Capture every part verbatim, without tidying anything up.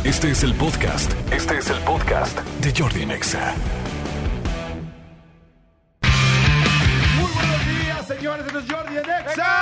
Este es el podcast. Este es el podcast de Jordi en Exa. Muy buenos días, señores. Esto es Jordi en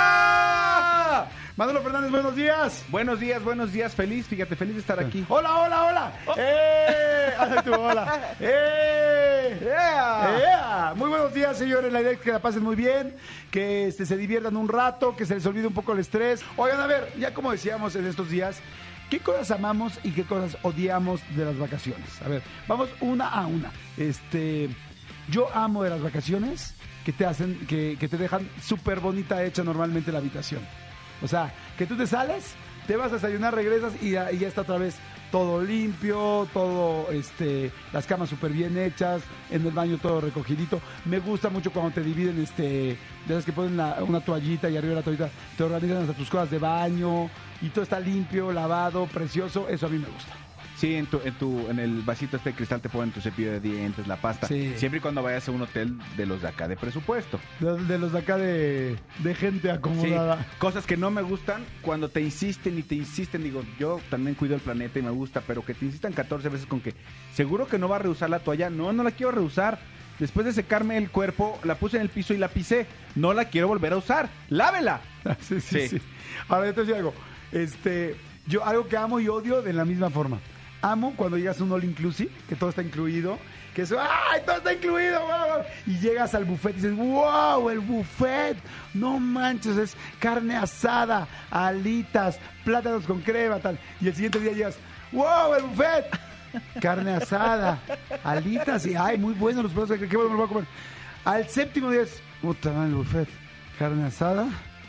Exa. Manolo Fernández, buenos días. Buenos días, buenos días. Feliz, fíjate, feliz de estar aquí. Hola, hola, hola. Oh. ¡Eh! Haz tu hola. ¡Eh! Yeah. Yeah. Muy buenos días, señores. La idea es que la pasen muy bien, que este, se diviertan un rato, que se les olvide un poco el estrés. Oigan, a ver, ya como decíamos en estos días, ¿qué cosas amamos y qué cosas odiamos de las vacaciones? A ver, vamos una a una. Este, yo amo de las vacaciones que te hacen, que, que te dejan súper bonita hecha normalmente la habitación. O sea, que tú te sales, te vas a desayunar, regresas y ya, y ya está otra vez todo limpio, todo, este, las camas súper bien hechas, en el baño todo recogidito. Me gusta mucho cuando te dividen, este, de esas que ponen la, una toallita y arriba de la toallita te organizan hasta tus cosas de baño y todo está limpio, lavado, precioso. Eso a mí me gusta. Sí, en tu, en tu, en el vasito este de cristal te ponen tu cepillo de dientes, la pasta. Sí. Siempre y cuando vayas a un hotel de los de acá de presupuesto. De, de los de acá de, de gente acomodada. Sí, cosas que no me gustan cuando te insisten y te insisten. Digo, yo también cuido el planeta y me gusta, pero que te insistan catorce veces con que seguro que no va a reusar la toalla. No, no la quiero reusar. Después de secarme el cuerpo, la puse en el piso y la pisé. No la quiero volver a usar. ¡Lávela! Sí, sí, sí. Sí. Ahora, yo te voy a decir algo. Este, yo algo que amo y odio de la misma forma. Amo cuando llegas a un all inclusive, que todo está incluido, que eso, ¡ay, todo está incluido! ¡Wow! Y llegas al buffet y dices, ¡wow, el buffet! No manches, es carne asada, alitas, plátanos con crema, tal. Y el siguiente día llegas, ¡wow, el buffet! Carne asada, alitas y, ¡ay, muy bueno los plátanos! ¿Qué bueno me voy a comer? Al séptimo día es, ¡puta madre, el buffet! Carne asada,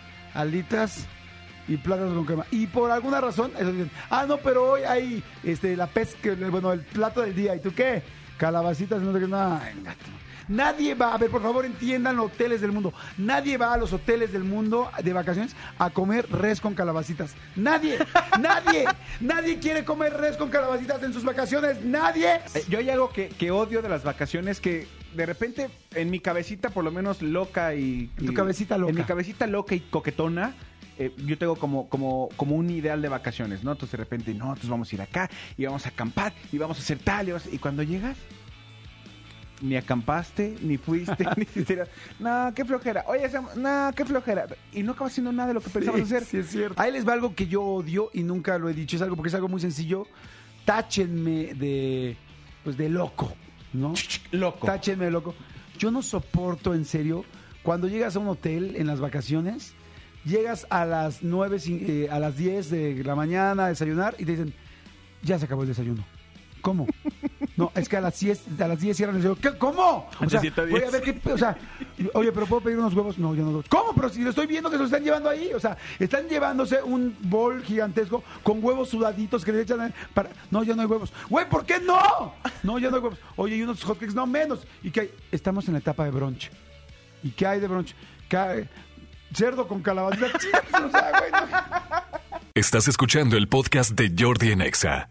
alitas y plátanos con crema. Y por alguna razón, eso dicen, ah, no, pero hoy hay este, la pesca, bueno, el plato del día. ¿Y tú qué? Calabacitas, no sé qué, nada. Nadie va, a ver, por favor, entiendan los hoteles del mundo. Nadie va a los hoteles del mundo de vacaciones a comer res con calabacitas. Nadie, nadie, nadie quiere comer res con calabacitas en sus vacaciones. Nadie. Eh, yo hay algo que, que odio de las vacaciones que de repente en mi cabecita, por lo menos loca y... En tu y, cabecita loca. En mi cabecita loca y coquetona. Eh, yo tengo como, como, como un ideal de vacaciones, ¿no? Entonces de repente, no, entonces vamos a ir acá y vamos a acampar y vamos a hacer tal y, vamos a... y cuando llegas, ni acampaste, ni fuiste, ni siquiera, no, qué flojera, oye, no, qué flojera, y no acabas haciendo nada de lo que pensamos Sí, hacer. sí, es cierto. Ahí les va algo que yo odio y nunca lo he dicho, es algo porque es algo muy sencillo. Táchenme de, pues de loco, ¿no? Loco. Táchenme de loco. Yo no soporto, en serio, cuando llegas a un hotel en las vacaciones, llegas a las nueve, eh, a las diez de la mañana a desayunar y te dicen, ya se acabó el desayuno. ¿Cómo? No, es que a las diez, a las diez cierran el desayuno. ¿Qué? ¿Cómo? O sea, voy a ver qué, o sea, oye, pero ¿puedo pedir unos huevos? No, yo no los. ¿Cómo? Pero si lo estoy viendo que se lo están llevando ahí. O sea, están llevándose un bol gigantesco con huevos sudaditos que le echan para... No, ya no hay huevos. Güey, ¿por qué no? No, ya no hay huevos. Oye, y unos hotcakes, no menos. ¿Y qué hay? Estamos en la etapa de brunch. ¿Y qué hay de brunch? ¿Qué hay? Cerdo con calabaza. O sea, güey, no. Estás escuchando el podcast de Jordi en Exa.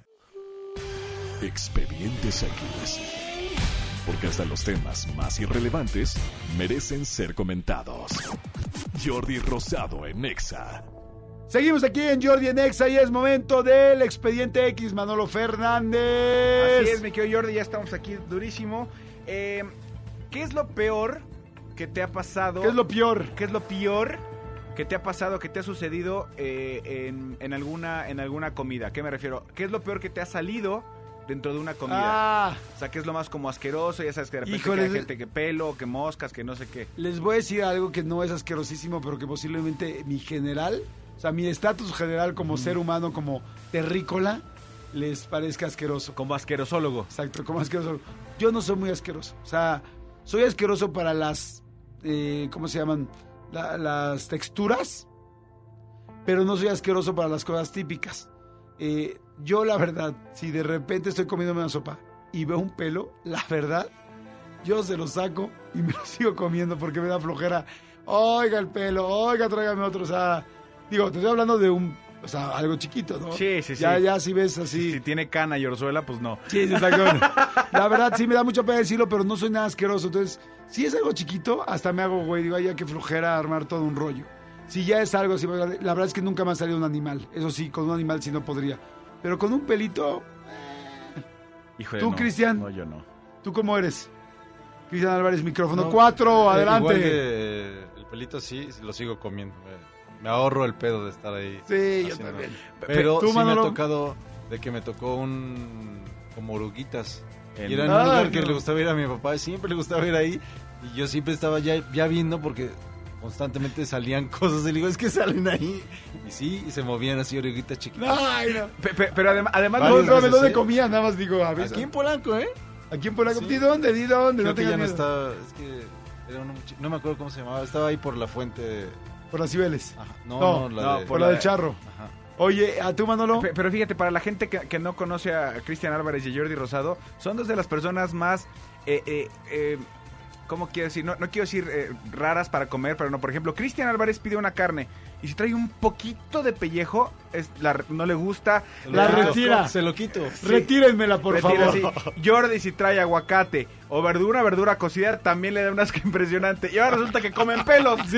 Expedientes X. Porque hasta los temas más irrelevantes merecen ser comentados. Jordi Rosado en Exa. Seguimos aquí en Jordi en Exa y es momento del Expediente X, Manolo Fernández. Así es, mi querido Jordi, ya estamos aquí durísimo. Eh, ¿Qué es lo peor que te ha pasado? ¿Qué es lo peor? ¿Qué es lo peor que te ha pasado, que te ha sucedido eh, en, en, alguna, en alguna comida? ¿A qué me refiero? ¿Qué es lo peor que te ha salido dentro de una comida? Ah. O sea, ¿qué es lo más como asqueroso? Ya sabes que de repente Híjole, que hay gente que pelo, que moscas, que no sé qué. Les voy a decir algo que no es asquerosísimo, pero que posiblemente mi general, o sea, mi estatus general como mm. ser humano, como terrícola, les parezca asqueroso. Como asquerosólogo. Exacto, como asqueroso. Yo no soy muy asqueroso. O sea, soy asqueroso para las, eh, ¿cómo se llaman? La, las texturas, pero no soy asqueroso para las cosas típicas. Eh, yo, la verdad, si de repente estoy comiéndome una sopa y veo un pelo, la verdad, yo se lo saco y me lo sigo comiendo porque me da flojera. Oiga el pelo, oiga, tráigame otro. O sea, digo, te estoy hablando de un, o sea, algo chiquito, ¿no? Sí, sí, sí. Ya, ya si ves así. Si tiene cana y orzuela, pues no. Sí, sí, exacto. La verdad, sí me da mucha pena decirlo, pero no soy nada asqueroso. Entonces, si es algo chiquito, hasta me hago, güey, digo, ay, ya qué flojera armar todo un rollo. Si ya es algo así, la verdad es que nunca me ha salido un animal. Eso sí, con un animal sí no podría. Pero con un pelito, Híjole, ¿Tú, no. Cristian? No, yo no. ¿Tú cómo eres? Cristian Álvarez, micrófono No, cuatro, eh, adelante. Igual que el pelito sí, lo sigo comiendo. Me, me ahorro el pedo de estar ahí. Sí, yo haciendo- también. Pero ¿Tú, sí me ha Manolo? tocado de que me tocó un... como oruguitas. En- Y era en Ah, un lugar que no. le gustaba ir a mi papá, siempre le gustaba ir ahí. Y yo siempre estaba ya, ya viendo porque constantemente salían cosas. Y le digo, es que salen ahí. Y sí, y se movían así oruguitas chiquitas. Ay, no. Pe- pe- pero además, además No, Varias no, veces, ¿dónde ¿eh? comías? Nada más digo, avisa. Aquí en Polanco, ¿eh? Aquí en Polanco. Sí. ¿Di dónde? ¿Di dónde? Creo no que ya tengas no miedo. está... Es que era una mucha- no me acuerdo cómo se llamaba. Estaba ahí por la fuente... de- Por las Cibeles. Ajá. No, No, no, la no, de... Por la del Charro. Ajá. Oye, ¿a tú, Manolo? Pe- Pero fíjate, para la gente que, que no conoce a Cristian Álvarez y a Jordi Rosado, son dos de las personas más, eh, eh, eh, ¿cómo quiero decir? No, no quiero decir eh, raras para comer, pero no. Por ejemplo, Cristian Álvarez pide una carne y si trae un poquito de pellejo, es, la, no le gusta. Se La lo quito, retira. Se lo quito. Sí. Retírenmela, por Retira, favor. sí. Jordi si trae aguacate o verdura, verdura cocida, también le da un asco impresionante. Y ahora resulta que comen pelos. Sí.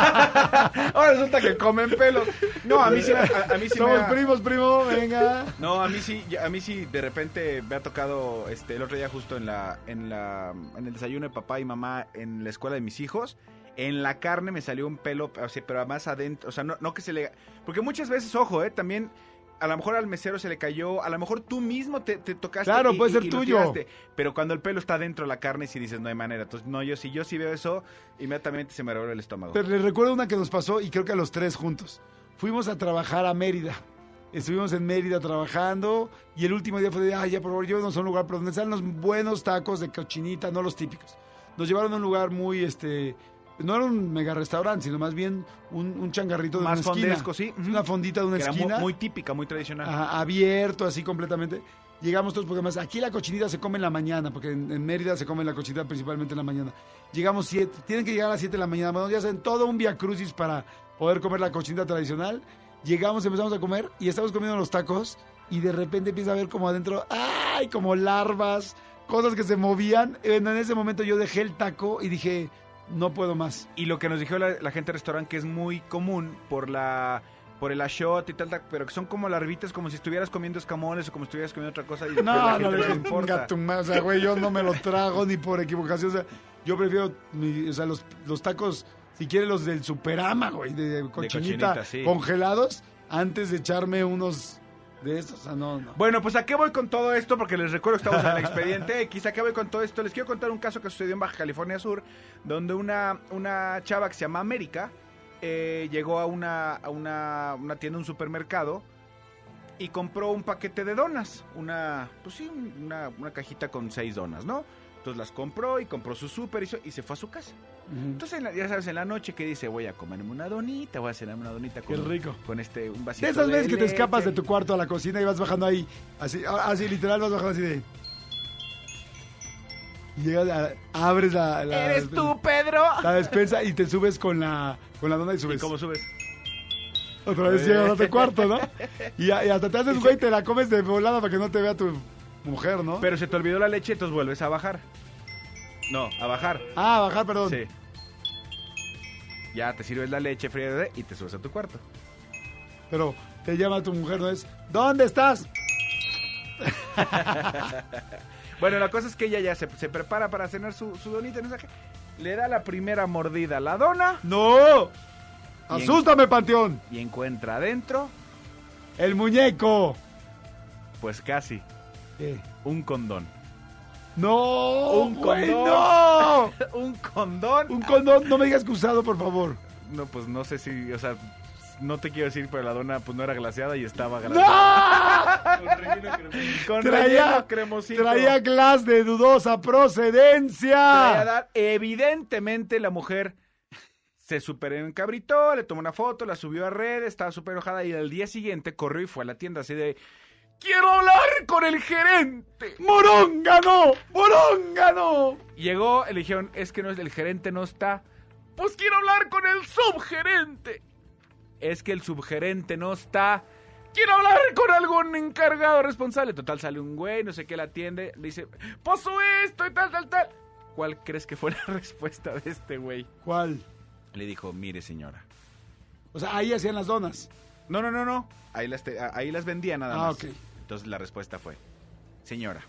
Ahora resulta que comen pelos. No, a mí sí, me- a, a mí sí me Somos ha- primos, primo, venga. No, a mí sí, a mí sí de repente me ha tocado este el otro día justo en la en la en el desayuno de papá y mamá en la escuela de mis hijos. En la carne me salió un pelo, o sea, pero más adentro, o sea, no, no que se le... Porque muchas veces, ojo, eh, también a lo mejor al mesero se le cayó, a lo mejor tú mismo te, te tocaste. Claro, y- puede y- ser y lo tuyo. tiraste. Pero cuando el pelo está dentro de la carne, sí dices, no hay manera. Entonces, no, yo sí, yo sí veo eso, inmediatamente se me revuelve el estómago. Pero les recuerdo una que nos pasó y creo que a los tres juntos. Fuimos a trabajar a Mérida. Estuvimos en Mérida trabajando y el último día fue de, ay, ya por favor, llévenos a un lugar pero donde están los buenos tacos de cochinita, no los típicos. Nos llevaron a un lugar muy, este, no era un mega restaurante, sino más bien un, un changarrito de Más una esquina. fondesco, sí. Es una fondita de una Que era esquina. muy, muy típica, muy tradicional. Ajá, abierto así completamente. Llegamos todos porque además aquí la cochinita se come en la mañana, porque en, en Mérida se come la cochinita principalmente en la mañana. Llegamos siete, tienen que llegar a las siete de la mañana. Bueno, ya hacen todo un via crucis para poder comer la cochinita tradicional. Llegamos, empezamos a comer y estamos comiendo los tacos y de repente empieza a ver como adentro, ¡ay! Como larvas, cosas que se movían. En, en ese momento yo dejé el taco y dije, no puedo más. Y lo que nos dijo la, la gente del restaurante que es muy común por la por el ashot y tal, tal, pero que son como larvitas, como si estuvieras comiendo escamoles o como si estuvieras comiendo otra cosa. Y pero la No, gente no, no le le importa. O sea, güey, yo no me lo trago ni por equivocación. O sea, yo prefiero, mi- o sea, los, los tacos, si quieres los del Superama, güey, de, de cochinita, cochinita, sí. congelados, antes de echarme unos de estos. O sea, no, no. Bueno, pues ¿a qué voy con todo esto? Porque les recuerdo que estamos en el expediente X. ¿A qué voy con todo esto? Les quiero contar un caso que sucedió en Baja California Sur, donde una, una chava que se llama América eh, llegó a una, a una, una tienda, un supermercado, y compró un paquete de donas. Una, pues sí, una, una cajita con seis donas, ¿no? Entonces las compró y compró su súper y, so- y se fue a su casa. Ujú. Entonces, en la- ya sabes, en la noche que dice, voy a comerme una donita, voy a cenarme una donita Qué con, rico. con este, un vasito De esas de veces que te leche. escapas de tu cuarto a la cocina y vas bajando ahí, así, así literal vas bajando así de... Y llegas, a- abres la, la, ¡Eres tú, Pedro! la despensa y te subes con la, con la dona y subes. ¿Y cómo subes? Otra vez llegas a tu cuarto, ¿no? Y, y hasta te haces güey, te la comes de volada para que no te vea tu mujer, ¿no? Pero se te olvidó la leche, entonces vuelves a bajar. No, a bajar. Ah, bajar, perdón. Sí. Ya te sirves la leche fría y te subes a tu cuarto. Pero te llama tu mujer, ¿no es? ¿Dónde estás? Bueno, la cosa es que ella ya se, se prepara para cenar su, su donita, no sé qué. Le da la primera mordida a la dona ¡No! Bien. ¡Asústame, Panteón! y encuentra adentro, ¡El muñeco! pues casi, ¿Qué? un condón. ¡No! Un güey, condón. ¡No! ¿Un condón? Un condón, no me digas que usado, por favor. No, pues no sé si, o sea, no te quiero decir, pero la dona pues no era glaseada y estaba glaseada. ¡No! Con relleno cremosito. Con Traía, relleno cremosito. traía glass de dudosa procedencia. Traía dar- Evidentemente la mujer se super encabritó, le tomó una foto, la subió a redes, estaba súper enojada y al día siguiente corrió y fue a la tienda así de... ¡Quiero hablar con el gerente! ¡Moróngano! ¡Moróngano! Llegó, le dijeron, es que no es el gerente, no está. Pues quiero hablar con el subgerente. Es que el subgerente no está. Quiero hablar con algún encargado responsable. Total, sale un güey, no sé qué, la atiende. Le dice, pasó esto y tal, tal, tal. ¿Cuál crees que fue la respuesta de este güey? ¿Cuál? Le dijo, mire señora. O sea, ahí hacían las donas. No, no, no, no. Ahí las, te- ahí las vendía nada Ah, más. ok. Entonces la respuesta fue, señora,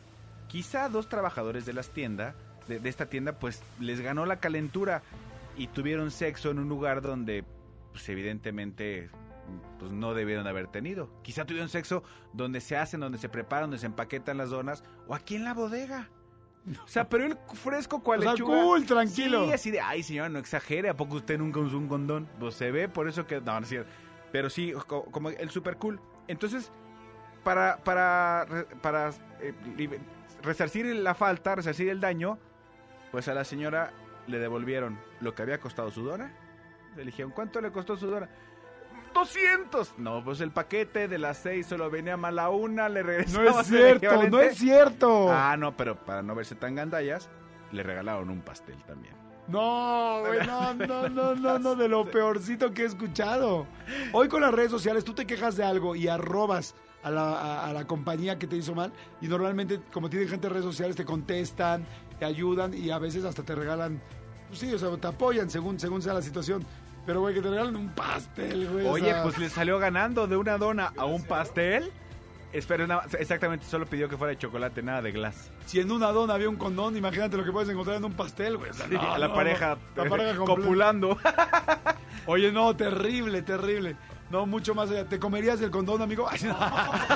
Quizá dos trabajadores de las tiendas, de, de esta tienda, pues les ganó la calentura y tuvieron sexo en un lugar donde, pues evidentemente, pues no debieron haber tenido. Quizá tuvieron sexo donde se hacen, donde se preparan, donde se empaquetan las donas, o aquí en la bodega. O sea, pero el fresco cual O sea, lechuga. cool, tranquilo. Sí, así de, ay señora, no exagere, ¿a poco usted nunca usó un condón? Pues se ve, por eso que, no, no es cierto. Pero sí, co- como el super cool. Entonces, para, para, para eh, libe- resarcir la falta, resarcir el daño, pues a la señora le devolvieron lo que había costado su dona. Le dijeron, ¿cuánto le costó su dona? ¡doscientos! No, pues el paquete de las seis solo venía mal a una, le No regresaba. es cierto, no es cierto. Ah, no, pero para no verse tan gandallas, le regalaron un pastel también. No, güey, no, no, no, no, no, de lo peorcito que he escuchado. Hoy con las redes sociales tú te quejas de algo y arrobas a la, a, a la compañía que te hizo mal y normalmente, como tienen gente en redes sociales, te contestan, te ayudan y a veces hasta te regalan, pues sí, o sea, te apoyan según, según sea la situación. Pero, güey, que te regalen un pastel, güey. Oye, o sea, pues le salió ganando de una dona a un pastel. Espera, nada, exactamente, solo pidió que fuera de chocolate, nada de glass. si en una dona había un condón, imagínate lo que puedes encontrar en un pastel, güey. O sea, Sí, no, a la no, pareja, no. La pareja completa. copulando. Oye, no, terrible, terrible. No, mucho más allá. ¿Te comerías el condón, amigo? Ay, no.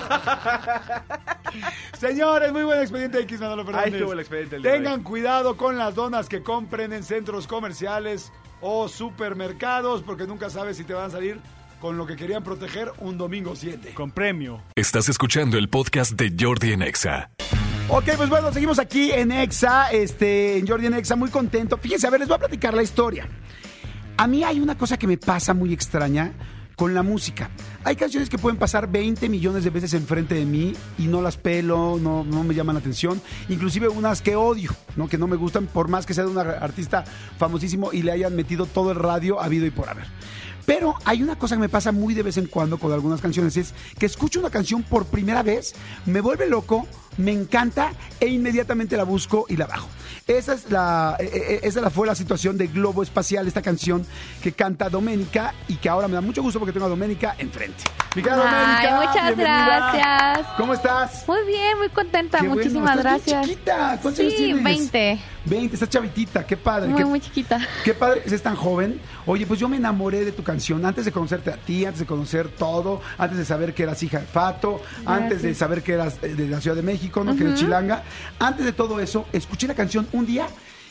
Señores, muy buen expediente X, Manolo Fernández. Ahí estuvo el expediente del día de hoy. Tengan cuidado con las donas que compren en centros comerciales o supermercados, porque nunca sabes si te van a salir con lo que querían proteger un domingo siete. Con premio. Estás escuchando el podcast de Jordi en Exa. Ok, pues bueno, seguimos aquí en Exa, este, en Jordi en Exa, muy contento. Fíjense, a ver, les voy a platicar la historia. A mí hay una cosa que me pasa muy extraña con la música. Hay canciones que pueden pasar veinte millones de veces enfrente de mí y no las pelo, no, no me llaman la atención. Inclusive unas que odio, ¿no? Que no me gustan, por más que sea de un artista famosísimo y le hayan metido todo el radio habido y por haber. Pero hay una cosa que me pasa muy de vez en cuando con algunas canciones, es que escucho una canción por primera vez, me vuelve loco, me encanta e inmediatamente la busco y la bajo. Esa es la, esa la fue la situación de Globo Espacial, esta canción que canta Doménica y que ahora me da mucho gusto porque tengo a Doménica enfrente. Mi querida Ay, Doménica, muchas bienvenida. gracias. ¿Cómo estás? Muy bien, muy contenta, Qué bueno, muchísimas estás bien gracias. chiquita. ¿Cuántos años Sí, tienes? veinte. veinte, estás chavitita, qué padre. Muy, qué, muy chiquita. Qué padre que seas tan joven. Oye, pues yo me enamoré de tu canción antes de conocerte a ti, antes de conocer todo, antes de saber que eras hija de Fato, antes de saber que eras de la Ciudad de México, ¿no? Uh-huh. Que eres chilanga. Antes de todo eso, escuché la canción un día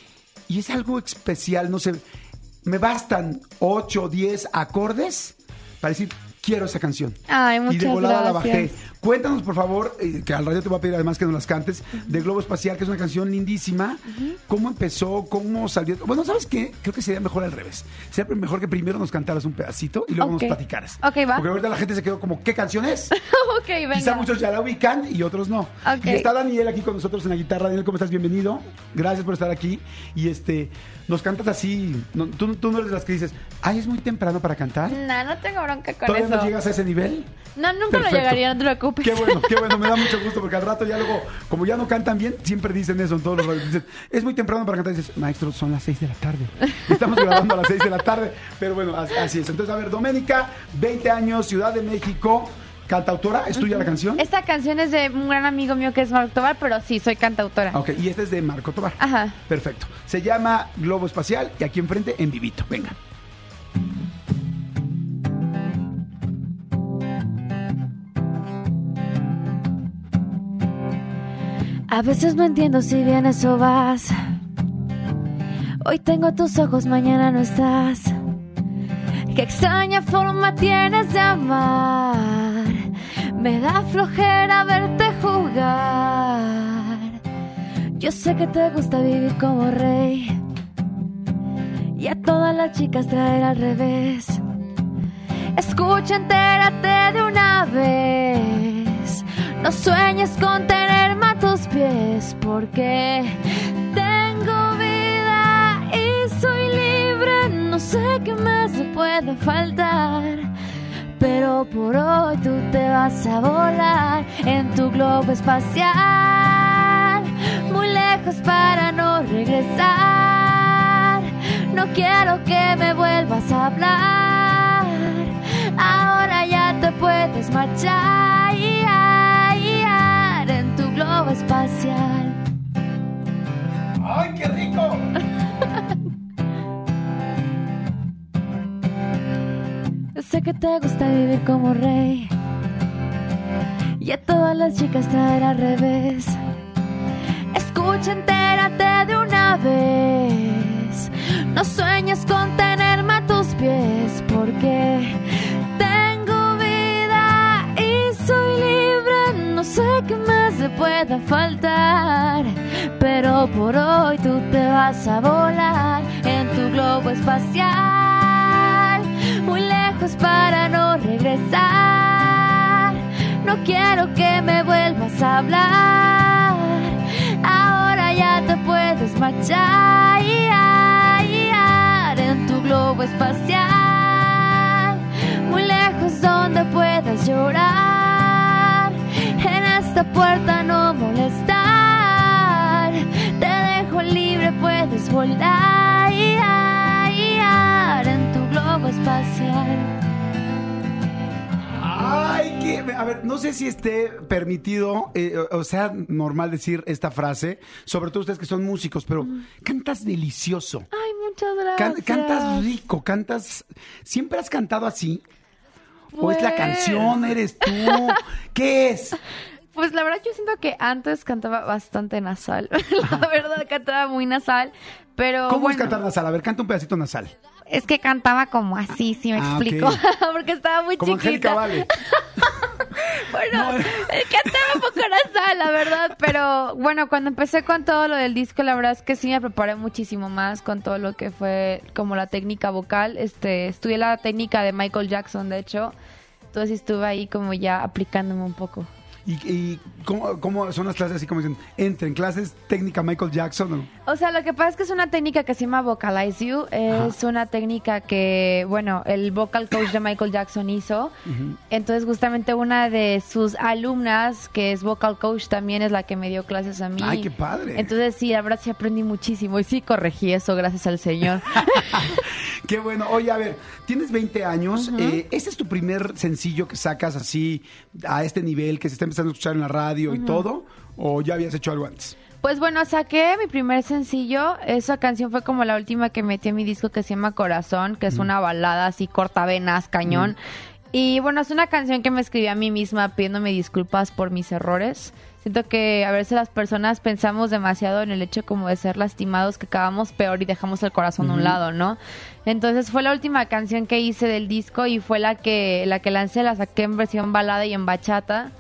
y es algo especial, no sé, me bastan ocho o diez acordes para decir, quiero esa canción. Ay, muchas y de volada gracias. la bajé. Cuéntanos, por favor, eh, que al radio te voy a pedir además que nos las cantes, uh-huh. de Globo Espacial, que es una canción lindísima. Uh-huh. ¿Cómo empezó? ¿Cómo salió? Bueno, ¿sabes qué? Creo que sería mejor al revés. Sería mejor que primero nos cantaras un pedacito y luego okay. nos platicaras. Ok, va. Porque ahorita la gente se quedó como, ¿qué canción es? Ok, venga. Quizá muchos ya la ubican y otros no. Okay. Y está Daniel aquí con nosotros en la guitarra. Daniel, ¿cómo estás? Bienvenido. Gracias por estar aquí. Y este, nos cantas así. No, tú, tú no eres de las que dices, ay, es muy temprano para cantar. No, no tengo bronca con ¿Todavía eso. no llegas a ese nivel? No, nunca Perfecto. lo llegaría, no te preocupes. Qué bueno, qué bueno, me da mucho gusto porque al rato ya luego, como ya no cantan bien, siempre dicen eso en todos los radios. Dicen, es muy temprano para cantar. Y dices, maestro, son las seis de la tarde. Estamos grabando a las seis de la tarde, pero bueno, así es. Entonces, a ver, Doménica, veinte años, Ciudad de México, cantautora, ¿es tuya la canción? Esta canción es de un gran amigo mío que es Marco Tobar, pero sí, soy cantautora. Ok, y esta es de Marco Tobar. Ajá. Perfecto. Se llama Globo Espacial y aquí enfrente en vivito. Venga. A veces no entiendo si vienes o vas. Hoy tengo tus ojos, mañana no estás. Qué extraña forma tienes de amar. Me da flojera verte jugar. Yo sé que te gusta vivir como rey y a todas las chicas traer al revés. Escucha, entérate de una vez. No sueñes con tenerme a tus pies, porque tengo vida y soy libre. No sé qué más me puede faltar, pero por hoy tú te vas a volar en tu globo espacial, muy lejos para no regresar. No quiero que me vuelvas a hablar, ahora ya te puedes marchar en tu globo espacial. vivir como rey y a todas las chicas traer al revés. Escucha, entérate de una vez. No sueñes con tenerme a tus pies, porque tengo vida y soy libre. No sé qué más te pueda faltar, pero por hoy tú te vas a volar en tu globo espacial, muy lejos para no regresar. No quiero que me vuelvas a hablar, ahora ya te puedes marchar en tu globo espacial, muy lejos donde puedas llorar. En esta puerta no molestar, te dejo libre, puedes volar en tu globo espacial. Ay, que, a ver, no sé si esté permitido, eh, o sea, normal decir esta frase, sobre todo ustedes que son músicos, pero mm. cantas delicioso. Ay, muchas gracias. Can, cantas rico, cantas... ¿Siempre has cantado así? Pues... ¿O es la canción, eres tú? ¿Qué es? Pues la verdad yo siento que antes cantaba bastante nasal. La verdad cantaba muy nasal, pero ¿Cómo bueno, es cantar nasal? A ver, canta un pedacito nasal. Es que cantaba como así, si me ah, explico. Okay. Porque estaba muy como chiquita. Como Angélica Vale. Bueno, no. cantaba un poco nasal, la verdad. Pero bueno, cuando empecé con todo lo del disco, la verdad es que sí me preparé muchísimo más con todo lo que fue como la técnica vocal. Este, estudié la técnica de Michael Jackson, de hecho. Entonces estuve ahí como ya aplicándome un poco. ¿Y, y cómo, cómo son las clases así como dicen? ¿Entren clases técnica Michael Jackson? ¿No? O sea, lo que pasa es que es una técnica que se llama Vocalize You. Es Ajá. una técnica que, bueno, el vocal coach de Michael Jackson hizo. Uh-huh. Entonces, justamente una de sus alumnas, que es vocal coach, también es la que me dio clases a mí. ¡Ay, qué padre! Entonces, sí, la verdad sí aprendí muchísimo. Y sí corregí eso, gracias al Señor. ¡Qué bueno! Oye, a ver, tienes veinte años. Uh-huh. Eh, ¿Este es tu primer sencillo que sacas así, a este nivel, que se está empezando a escuchar en la radio uh-huh. y todo? ¿O ya habías hecho algo antes? Pues bueno, saqué mi primer sencillo. Esa canción fue como la última que metí en mi disco, que se llama Corazón, que es mm. una balada así cortavenas, cañón. Mm. Y bueno, es una canción que me escribí a mí misma pidiéndome disculpas por mis errores. Siento que a veces las personas pensamos demasiado en el hecho como de ser lastimados, que acabamos peor y dejamos el corazón mm. a un lado, ¿no? Entonces fue la última canción que hice del disco y fue la que, la que lancé, la saqué en versión balada y en bachata.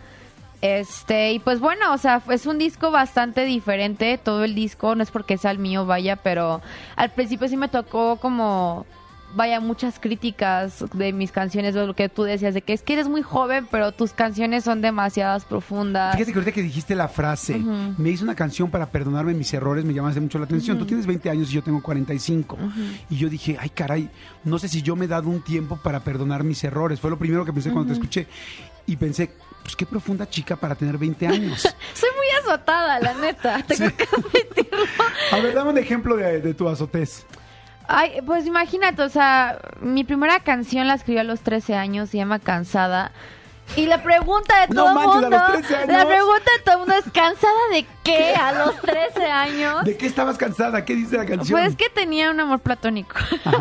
Este, y pues bueno, o sea, es un disco bastante diferente, todo el disco, no es porque sea el mío, vaya, pero al principio sí me tocó como, vaya, muchas críticas de mis canciones, de lo que tú decías, de que es que eres muy joven, pero tus canciones son demasiadas profundas. Fíjate que ahorita que dijiste la frase, uh-huh. me hice una canción para perdonarme mis errores, me llamaste mucho la atención. Uh-huh. Tú tienes veinte años y yo tengo cuarenta y cinco. Uh-huh. Y yo dije, ay caray, no sé si yo me he dado un tiempo para perdonar mis errores. Fue lo primero que pensé uh-huh. cuando te escuché. Y pensé, pues qué profunda chica para tener veinte años. Soy muy azotada, la neta, tengo sí. que admitirlo. A ver, dame un ejemplo de, de tu azotez. Ay, pues imagínate, o sea, mi primera canción la escribí a los trece años, se llama Cansada. Y la pregunta de todo el no, mundo, manches, a los trece años. La pregunta de todo el mundo es, ¿cansada de qué a los trece años? ¿De qué estabas cansada? ¿Qué dice la canción? Pues que tenía un amor platónico.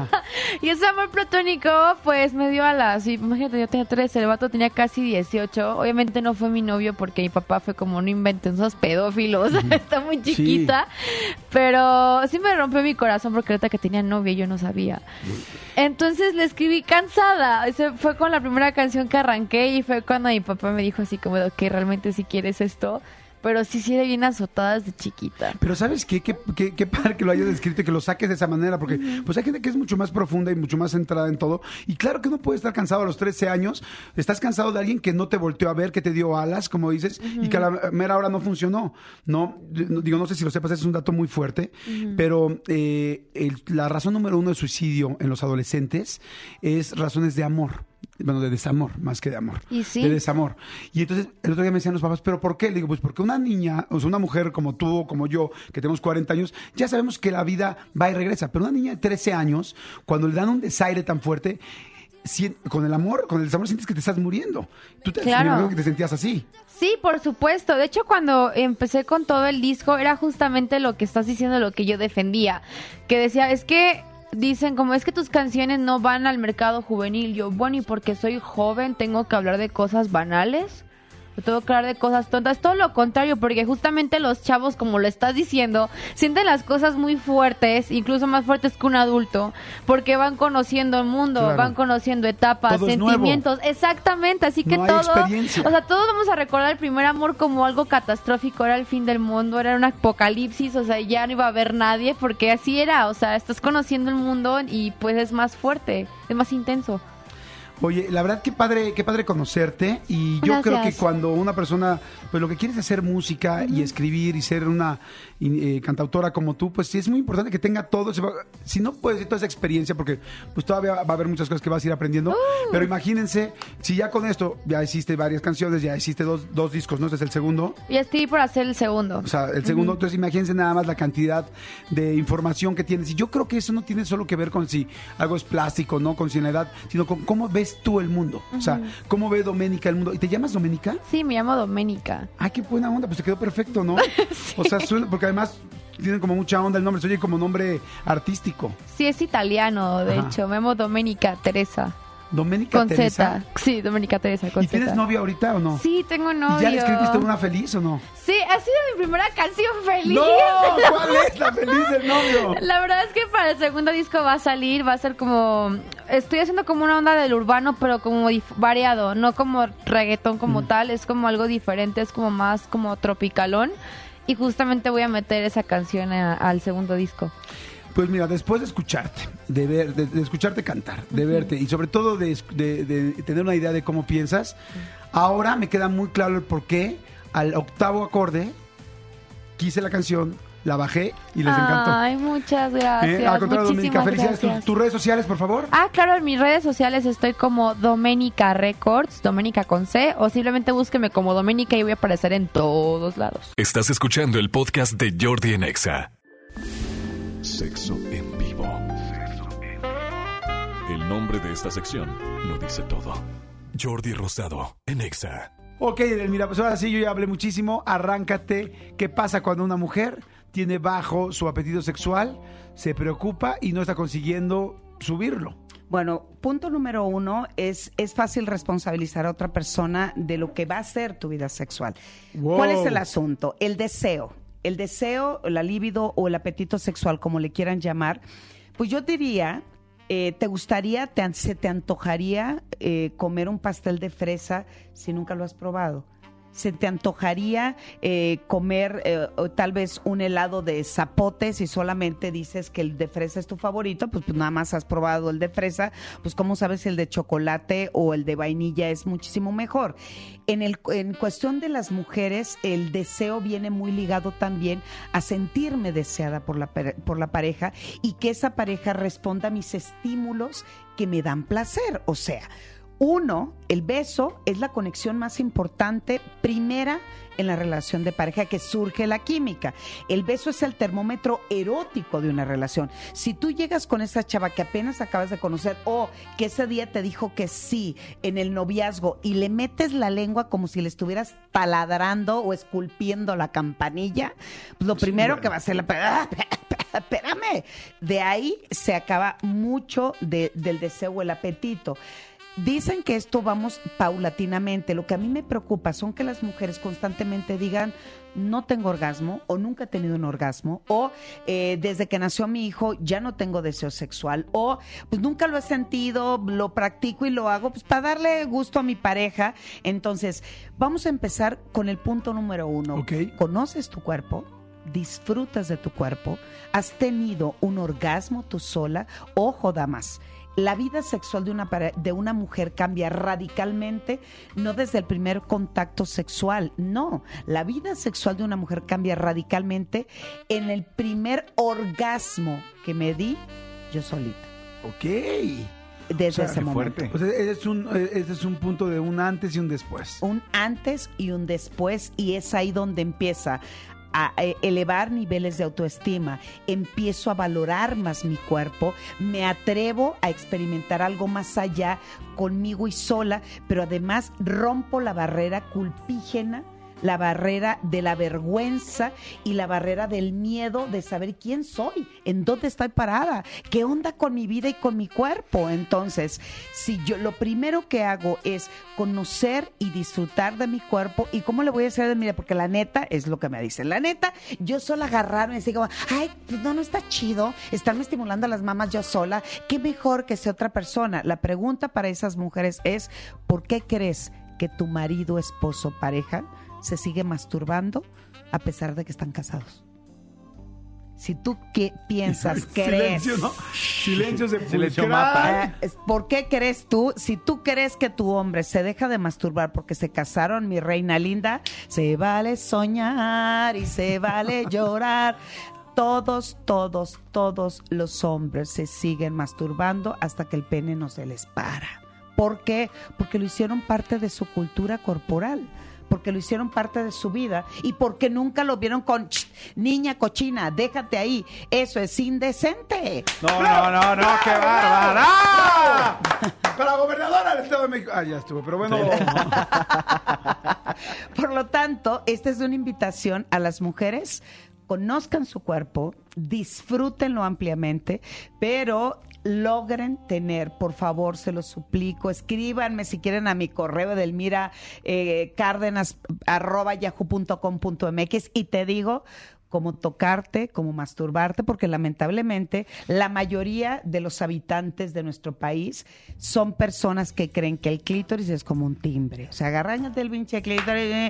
Y ese amor platónico, pues me dio alas. Y imagínate, yo tenía trece, el vato tenía casi dieciocho. Obviamente no fue mi novio porque mi papá fue como, no inventen esos pedófilos. Mm. Está muy chiquita. Sí. Pero sí me rompió mi corazón porque ahorita que tenía novio yo no sabía. Entonces le escribí Cansada. Ese fue con la primera canción que arranqué y fue cuando mi papá me dijo así como que realmente si quieres esto, pero sí, sí, de bien azotada desde chiquita. Pero ¿sabes qué? Qué, qué, qué padre que lo hayas escrito y que lo saques de esa manera, porque uh-huh. pues hay gente que es mucho más profunda y mucho más centrada en todo, y claro que uno puede estar cansado a los trece años, estás cansado de alguien que no te volteó a ver, que te dio alas, como dices, uh-huh. y que a la mera hora no funcionó, ¿no? Digo, no sé si lo sepas, es un dato muy fuerte, uh-huh. pero eh, el, la razón número uno de suicidio en los adolescentes es razones de amor. Bueno, de desamor, más que de amor. ¿Y sí? De desamor. Y entonces, el otro día me decían los papás, ¿pero por qué? Le digo, pues porque una niña, o sea, una mujer como tú o como yo, que tenemos cuarenta años, ya sabemos que la vida va y regresa. Pero una niña de trece años, cuando le dan un desaire tan fuerte, si, con el amor, con el desamor, sientes que te estás muriendo. Tú te, claro. que te sentías así. Sí, por supuesto. De hecho, cuando empecé con todo el disco, era justamente lo que estás diciendo, lo que yo defendía. Que decía, es que dicen como es que tus canciones no van al mercado juvenil. Yo, bueno, y porque soy joven tengo que hablar de cosas banales. Tengo que hablar de cosas tontas. Todo lo contrario, porque justamente los chavos, como lo estás diciendo, sienten las cosas muy fuertes, incluso más fuertes que un adulto, porque van conociendo el mundo, Claro. van conociendo etapas, Todo es sentimientos. Exactamente, así que No hay todo... experiencia. O sea, todos vamos a recordar el primer amor como algo catastrófico, era el fin del mundo, era un apocalipsis, o sea, ya no iba a haber nadie, porque así era, o sea, estás conociendo el mundo y pues es más fuerte, es más intenso. Oye, la verdad qué padre, qué padre conocerte y yo Gracias. creo que cuando una persona, pues lo que quiere es hacer música y escribir y ser una eh, cantautora como tú, pues sí es muy importante que tenga todo, ese- si no puedes toda esa experiencia, porque pues todavía va a haber muchas cosas que vas a ir aprendiendo, pero imagínense, si ya con esto ya hiciste varias canciones, ya hiciste dos, dos discos, ¿no? Este es el segundo. Y estoy por hacer el segundo. O sea, el segundo, entonces imagínense nada más la cantidad de información que tienes. Y yo creo que eso no tiene solo que ver con si algo es plástico, ¿no? Con si en la edad, sino con cómo ves tú el mundo. O sea, cómo ve Doménica el mundo. ¿Y te llamas Doménica? Sí, me llamo Doménica. Ah, qué buena onda, pues te quedó perfecto, ¿no? O sea, suena, porque además tienen como mucha onda el nombre, se oye como nombre artístico. Sí, es italiano, de Ajá. hecho. Me llamo Doménica Teresa. Doménica Con Teresa. Z. Sí, Doménica Teresa, con ¿Y tienes Z. novia ahorita o no? Sí, tengo novio. ¿Y ya le escribiste una feliz o no? Sí, ha sido mi primera canción feliz. ¡No! ¿Cuál es la feliz del novio? La verdad es que para el segundo disco va a salir, va a ser como... Estoy haciendo como una onda del urbano, pero como dif- variado, no como reggaetón como Mm. tal, es como algo diferente, es como más como tropicalón. Y justamente voy a meter esa canción a- al segundo disco. Pues mira, después de escucharte, de ver, de, de escucharte cantar, de verte y sobre todo de, es- de- de tener una idea de cómo piensas, ahora me queda muy claro el por qué al octavo acorde quise la canción, la bajé y les encantó. Ay, muchas gracias. ¿Eh? Al contrario, Doménica, muchísimas felicidades. ¿Tus, gracias. tus redes sociales, por favor? Ah, claro, en mis redes sociales estoy como Doménica Records, Doménica con C, o simplemente búsqueme como Doménica y voy a aparecer en todos lados. Estás escuchando el podcast de Jordi en Exa. Sexo en vivo. El nombre de esta sección lo dice todo. Jordi Rosado en Exa. Ok, mira, pues ahora sí, yo ya hablé muchísimo. Arráncate. ¿Qué pasa cuando una mujer tiene bajo su apetito sexual, se preocupa y no está consiguiendo subirlo? Bueno, punto número uno es, es fácil responsabilizar a otra persona de lo que va a ser tu vida sexual. Wow. ¿Cuál es el asunto? El deseo. El deseo, la libido o el apetito sexual, como le quieran llamar, pues yo diría, eh, ¿te gustaría, te, an- se te antojaría eh, comer un pastel de fresa si nunca lo has probado? ¿Se te antojaría eh, comer eh, o tal vez un helado de zapote si solamente dices que el de fresa es tu favorito? Pues, pues nada más has probado el de fresa, pues ¿cómo sabes si el de chocolate o el de vainilla es muchísimo mejor? En, el, en cuestión de las mujeres, el deseo viene muy ligado también a sentirme deseada por la, pare- por la pareja y que esa pareja responda a mis estímulos que me dan placer. O sea, uno, el beso es la conexión más importante, primera en la relación de pareja, que surge la química. El beso es el termómetro erótico de una relación. Si tú llegas con esa chava que apenas acabas de conocer o que ese día te dijo que sí en el noviazgo y le metes la lengua como si le estuvieras taladrando o esculpiendo la campanilla, pues lo primero bueno. que va a hacer la... ¡Ah, espérame! De ahí se acaba mucho de- del deseo o el apetito. Dicen que esto vamos paulatinamente. Lo que a mí me preocupa son que las mujeres constantemente digan no tengo orgasmo o nunca he tenido un orgasmo o eh, desde que nació mi hijo ya no tengo deseo sexual o pues nunca lo he sentido, lo practico y lo hago pues para darle gusto a mi pareja. Entonces vamos a empezar con el punto número uno. Ok. ¿Conoces tu cuerpo? ¿Disfrutas de tu cuerpo? ¿Has tenido un orgasmo tú sola? Ojo, damas. La vida sexual de una, pare- de una mujer cambia radicalmente, no desde el primer contacto sexual, no. La vida sexual de una mujer cambia radicalmente en el primer orgasmo que me di yo solita, Ok. desde O sea, ese qué momento. fuerte. Pues ese es, un, ese es un punto de un antes y un después. Un antes y un después, y es ahí donde empieza a eh, elevar niveles de autoestima, empiezo a valorar más mi cuerpo, me atrevo a experimentar algo más allá conmigo y sola, pero además rompo la barrera culpígena la barrera de la vergüenza y la barrera del miedo de saber quién soy, en dónde estoy parada, qué onda con mi vida y con mi cuerpo. Entonces, si yo lo primero que hago es conocer y disfrutar de mi cuerpo, ¿y cómo le voy a hacer de mi vida? Porque la neta es lo que me dicen. La neta, yo sola agarrarme y decir como, ay, pues no, no está chido estarme estimulando a las mamas yo sola. Qué mejor que sea otra persona. La pregunta para esas mujeres es, ¿por qué crees que tu marido, esposo, pareja se sigue masturbando a pesar de que están casados? Si tú qué piensas, crees... Silencio, ¿no? Silencio se Silencio mata. Eh, es- ¿Por qué crees tú? Si tú crees que tu hombre se deja de masturbar porque se casaron, mi reina linda, se vale soñar y se vale llorar. Todos, todos, todos los hombres se siguen masturbando hasta que el pene no se les para. ¿Por qué? Porque lo hicieron parte de su cultura corporal, porque lo hicieron parte de su vida y porque nunca lo vieron con "Ch, niña cochina, déjate ahí, eso es indecente". No, no, no, no, qué bárbara. Para gobernadora del Estado de México. Ah, ya estuvo, pero bueno. Por lo tanto, esta es una invitación a las mujeres. Conozcan su cuerpo, disfrútenlo ampliamente, pero logren tener, por favor, se los suplico, escríbanme si quieren a mi correo Edelmira eh, Cárdenas arroba yahoo punto com punto mx y te digo cómo tocarte, cómo masturbarte, porque lamentablemente la mayoría de los habitantes de nuestro país son personas que creen que el clítoris es como un timbre. O sea, agarráñate el pinche clítoris.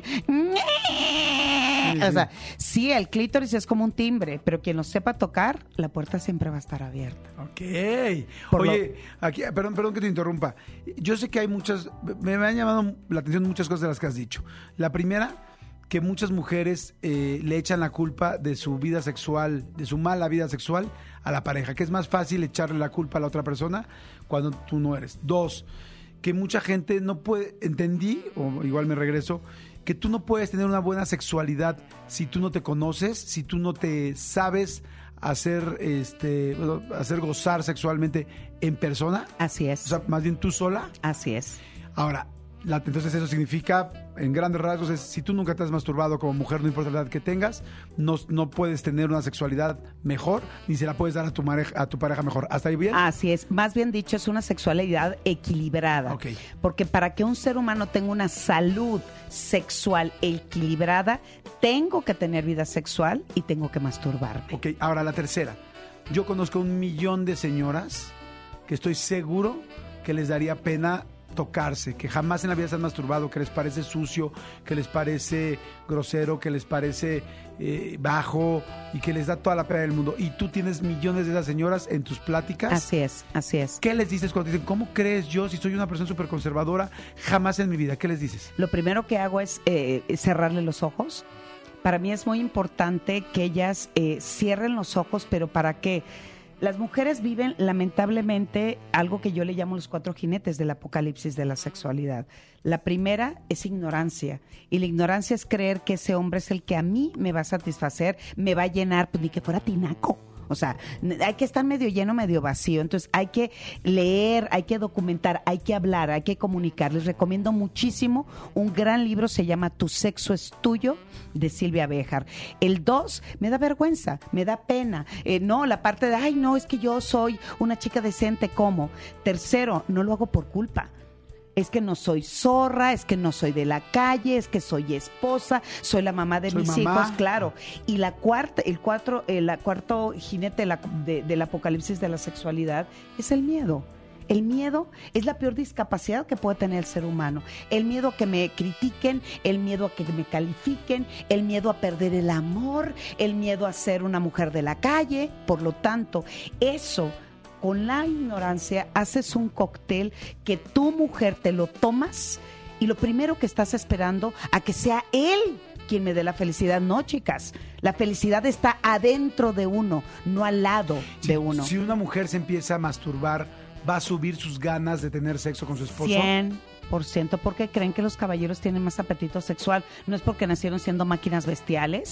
O sea, sí, el clítoris es como un timbre, pero quien lo sepa tocar, la puerta siempre va a estar abierta. Ok. Por Oye, aquí, perdón, perdón que te interrumpa. Yo sé que hay muchas, me, me han llamado la atención muchas cosas de las que has dicho. La primera, que muchas mujeres eh, le echan la culpa de su vida sexual, de su mala vida sexual a la pareja, que es más fácil echarle la culpa a la otra persona cuando tú no eres. Dos, que mucha gente no puede, entendí, o igual me regreso, que tú no puedes tener una buena sexualidad si tú no te conoces, si tú no te sabes hacer, este, bueno, hacer gozar sexualmente en persona. Así es. O sea, más bien tú sola. Así es. Ahora, la, entonces eso significa, en grandes rasgos, es, si tú nunca te has masturbado como mujer, no importa la edad que tengas, no, no puedes tener una sexualidad mejor, ni se la puedes dar a tu, mareja, a tu pareja mejor. ¿Hasta ahí bien? Así es. Más bien dicho, es una sexualidad equilibrada. Ok. Porque para que un ser humano tenga una salud sexual equilibrada, tengo que tener vida sexual y tengo que masturbarme. Ok, ahora la tercera. Yo conozco un millón de señoras que estoy seguro que les daría pena tocarse, que jamás en la vida se han masturbado, que les parece sucio, que les parece grosero, que les parece eh, bajo y que les da toda la pena del mundo. Y tú tienes millones de esas señoras en tus pláticas. Así es, así es. ¿Qué les dices cuando te dicen, ¿cómo crees yo, si soy una persona súper conservadora, jamás en mi vida? ¿Qué les dices? Lo primero que hago es eh, cerrarle los ojos. Para mí es muy importante que ellas eh, cierren los ojos, pero ¿para qué? Las mujeres viven lamentablemente algo que yo le llamo los cuatro jinetes del apocalipsis de la sexualidad. La primera es ignorancia, y la ignorancia es creer que ese hombre es el que a mí me va a satisfacer, me va a llenar, pues ni que fuera tinaco. O sea, hay que estar medio lleno, medio vacío. Entonces hay que leer, hay que documentar, hay que hablar, hay que comunicar. Les recomiendo muchísimo un gran libro, se llama Tu sexo es tuyo, de Silvia Béjar. El dos, me da vergüenza, me da pena. Eh, no, la parte de, ay, no, es que yo soy una chica decente, ¿cómo? Tercero, no lo hago por culpa. Es que no soy zorra, es que no soy de la calle, es que soy esposa, soy la mamá de Soy mis mamá. hijos, claro. Y la cuarta, el cuatro, el cuarto jinete de la- de- del apocalipsis de la sexualidad es el miedo. El miedo es la peor discapacidad que puede tener el ser humano. El miedo a que me critiquen, el miedo a que me califiquen, el miedo a perder el amor, el miedo a ser una mujer de la calle. Por lo tanto, eso, con la ignorancia, haces un cóctel que tu mujer te lo tomas y lo primero que estás esperando a que sea él quien me dé la felicidad. No, chicas, la felicidad está adentro de uno, no al lado Si- de uno. Si una mujer se empieza a masturbar, ¿va a subir sus ganas de tener sexo con su esposo? cien por ciento, porque creen que los caballeros tienen más apetito sexual. No es porque nacieron siendo máquinas bestiales.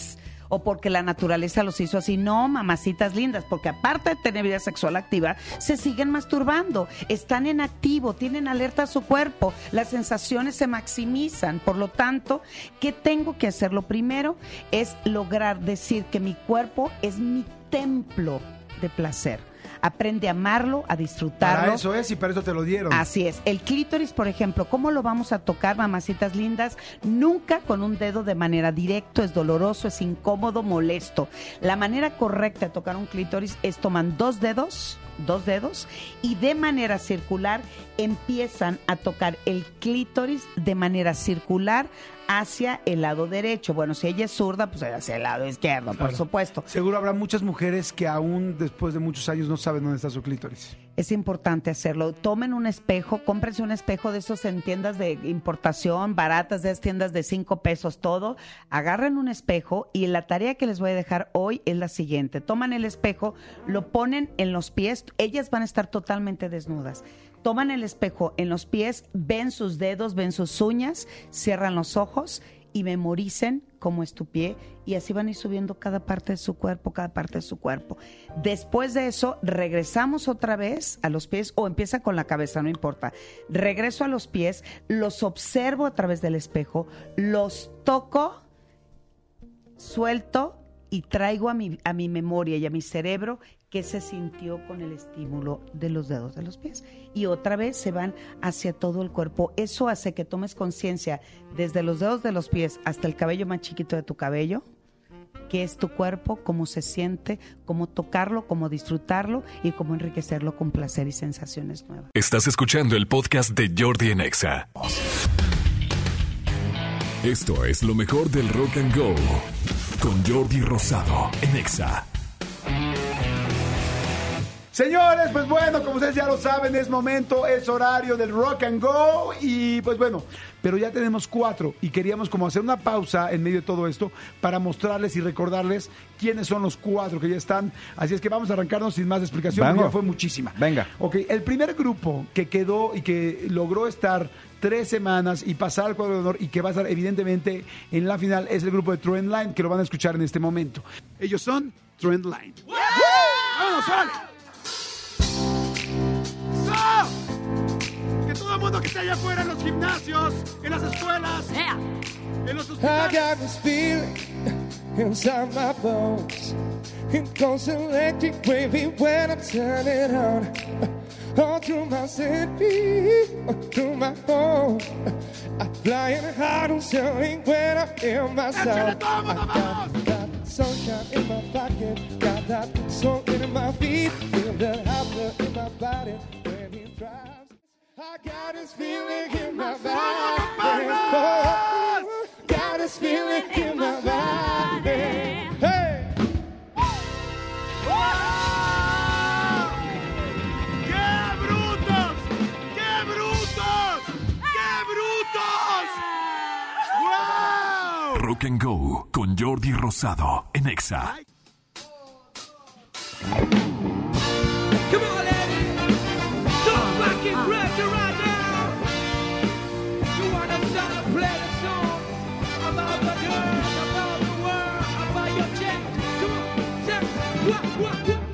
o porque la naturaleza los hizo así. No, mamacitas lindas, porque aparte de tener vida sexual activa, se siguen masturbando, están en activo, tienen alerta a su cuerpo, las sensaciones se maximizan. Por lo tanto, ¿qué tengo que hacer? Lo primero es lograr decir que mi cuerpo es mi templo de placer. Aprende a amarlo, a disfrutarlo. Para eso es y para eso te lo dieron. Así es. El clítoris, por ejemplo, ¿cómo lo vamos a tocar, mamacitas lindas? Nunca con un dedo de manera directa, es doloroso, es incómodo, molesto. La manera correcta de tocar un clítoris es toman dos dedos, dos dedos, y de manera circular empiezan a tocar el clítoris de manera circular hacia el lado derecho. Bueno, si ella es zurda, pues hacia el lado izquierdo, Claro. por supuesto. Seguro habrá muchas mujeres que aún después de muchos años no saben dónde está su clítoris. Es importante hacerlo. Tomen un espejo, cómprense un espejo de esos en tiendas de importación, baratas, de esas tiendas de cinco pesos, todo. Agarren un espejo y la tarea que les voy a dejar hoy es la siguiente. Toman el espejo, lo ponen en los pies, ellas van a estar totalmente desnudas. Toman el espejo en los pies, ven sus dedos, ven sus uñas, cierran los ojos y memoricen cómo es tu pie, y así van a ir subiendo cada parte de su cuerpo, cada parte de su cuerpo. Después de eso, regresamos otra vez a los pies, o empieza con la cabeza, no importa. Regreso a los pies, los observo a través del espejo, los toco, suelto y traigo a mi, a mi memoria y a mi cerebro qué se sintió con el estímulo de los dedos de los pies. Y otra vez se van hacia todo el cuerpo. Eso hace que tomes conciencia desde los dedos de los pies hasta el cabello más chiquito de tu cabello, qué es tu cuerpo, cómo se siente, cómo tocarlo, cómo disfrutarlo y cómo enriquecerlo con placer y sensaciones nuevas. Estás escuchando el podcast de Jordi en Exa. Esto es lo mejor del rock and go con Jordi Rosado en Exa. Señores, pues bueno, como ustedes ya lo saben, es momento, es horario del rock and go y pues bueno, pero ya tenemos cuatro y queríamos como hacer una pausa en medio de todo esto para mostrarles y recordarles quiénes son los cuatro que ya están. Así es que vamos a arrancarnos sin más explicación, porque ya fue muchísima. Venga. Ok, el primer grupo que quedó y que logró estar tres semanas y pasar al cuadro de honor y que va a estar evidentemente en la final es el grupo de Trendline, que lo van a escuchar en este momento. Ellos son Trendline. ¡Woo! ¡Vámonos, órale! Que todo el mundo que esté allá afuera en los gimnasios, en las escuelas, yeah. en los hospitales. I got this feeling inside my bones. It goes electric wavy when I turn it on. All through my city, through my home. I'm flying high on ceiling when I hear my sound. I got, got sunshine in my pocket, got that soul in my feet, feel the hot in my body when it drives. I got this feeling in my body. Oh, got this feeling in my body. Hey! ¡Qué brutos! ¡Qué brutos! ¡Qué brutos! ¡Wow! Rock and Go con Jordi Rosado en Exa. Come on, lady. Don't rock it right, right now. You wanna start to play the song about the girl, about the world, about your check. Come on, check. What, what, what?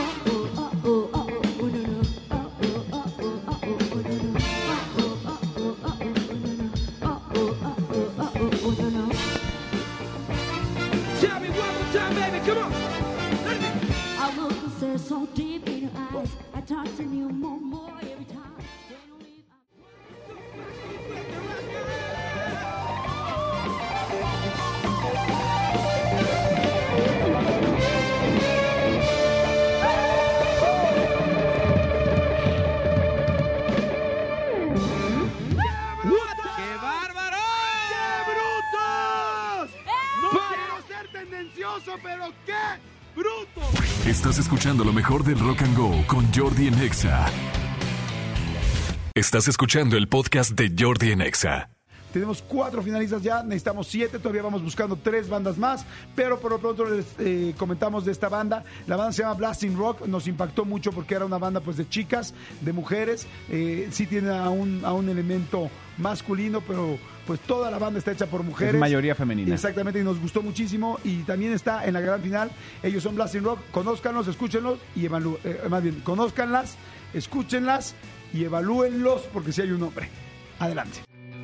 Tell me one more time, baby. Come on. I look and stare so deep in your eyes. I talk to you more and more every time. When we leave, ¡Qué bárbaro! ¡Qué brutos! No quiero ser tendencioso, pero qué brutos. Estás escuchando lo mejor del Rock and Go con Jordi en Exa. Estás escuchando el podcast de Jordi en Exa. Tenemos cuatro finalistas ya, necesitamos siete, todavía vamos buscando tres bandas más, pero por lo pronto les eh, comentamos de esta banda. La banda se llama Blasting Rock, nos impactó mucho porque era una banda pues de chicas, de mujeres, eh, sí tiene a un, a un elemento masculino, pero pues toda la banda está hecha por mujeres. Es mayoría femenina. Exactamente, y nos gustó muchísimo, y también está en la gran final. Ellos son Blasting Rock, conózcanlos, escúchenlos y evalúen, eh, más bien, conózcanlas, escúchenlas y evalúenlos, porque si hay un nombre. Adelante.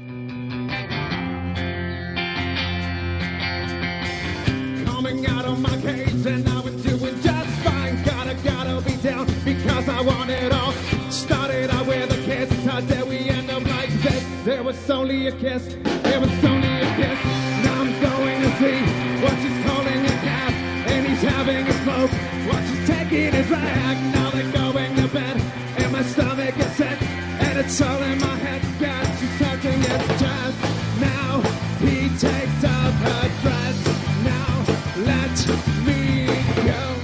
Coming out of my cage and I was doing just fine. Gotta, gotta be down because I want it all. Started out with a kiss, how dare we end up like this? There was only a kiss, there was only a kiss. Now I'm going to see what she's calling a cab, and he's having a smoke, what she's taking his rag. Now they're going to bed, and my stomach is set, and it's all in my head. God, she's talking, it's jazz. Now he takes off her dress. Now let me go.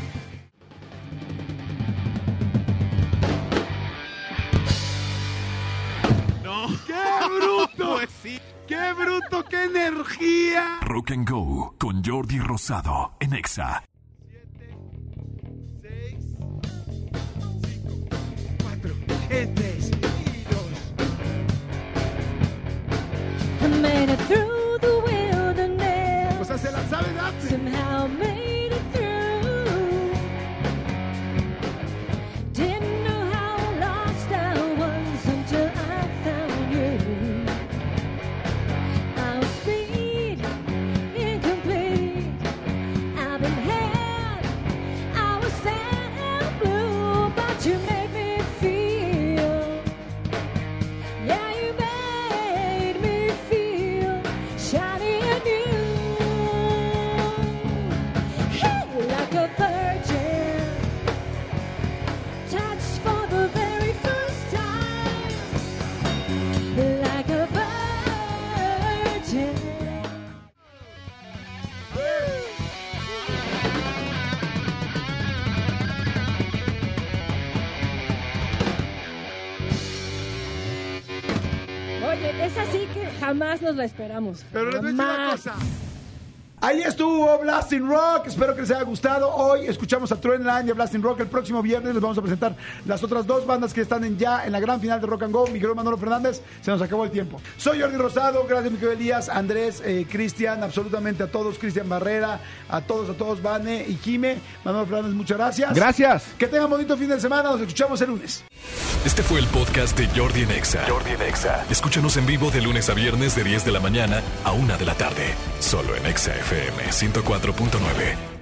¡Qué bruto! ¡Qué bruto! ¡Qué energía! Rock and Go con Jordi Rosado en Exa. seis, cinco, cuatro, tres y dos. I made it through the wilderness. O sea, se la sabe Dante. Somehow made it through. Didn't know how lost I was until I found you. I was free, incomplete. I've been had. I was sad and blue, but you made me feel. Yeah, you made me feel shiny and new. Hey, like a virgin, touched for the very first time. Like a virgin. Oye, es así que jamás nos la esperamos. Pero les voy a decir una Jamás. cosa. Ahí estuvo Blasting Rock, espero que les haya gustado. Hoy escuchamos a Trendline y a Blasting Rock. El próximo viernes les vamos a presentar las otras dos bandas que están en ya en la gran final de Rock and Go. Mi querido Manolo Fernández, se nos acabó el tiempo. Soy Jordi Rosado, gracias mi querido Elías, Andrés, eh, Cristian, absolutamente a todos, Cristian Barrera, a todos, a todos, Vane y Jime. Manolo Fernández, muchas gracias. Gracias. Que tengan bonito fin de semana, nos escuchamos el lunes. Este fue el podcast de Jordi en Exa. Jordi en Exa. Escúchanos en vivo de lunes a viernes de diez de la mañana a una de la tarde. Solo en Exa F M ciento cuatro punto nueve.